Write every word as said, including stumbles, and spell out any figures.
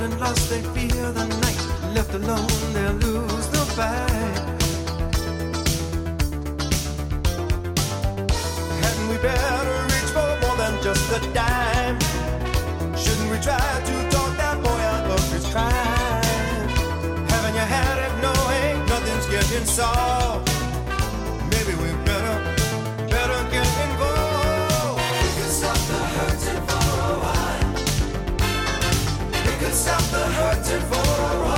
and lost, they fear the night. Left alone, they'll lose the fight. Hadn't we better reach for more than just a dime? Shouldn't we try to talk that boy out of his crime? Haven't you had it knowing nothing's getting solved? Maybe we better, better get involved. We could stop the hurting for a while. We could stop the hurting for a while.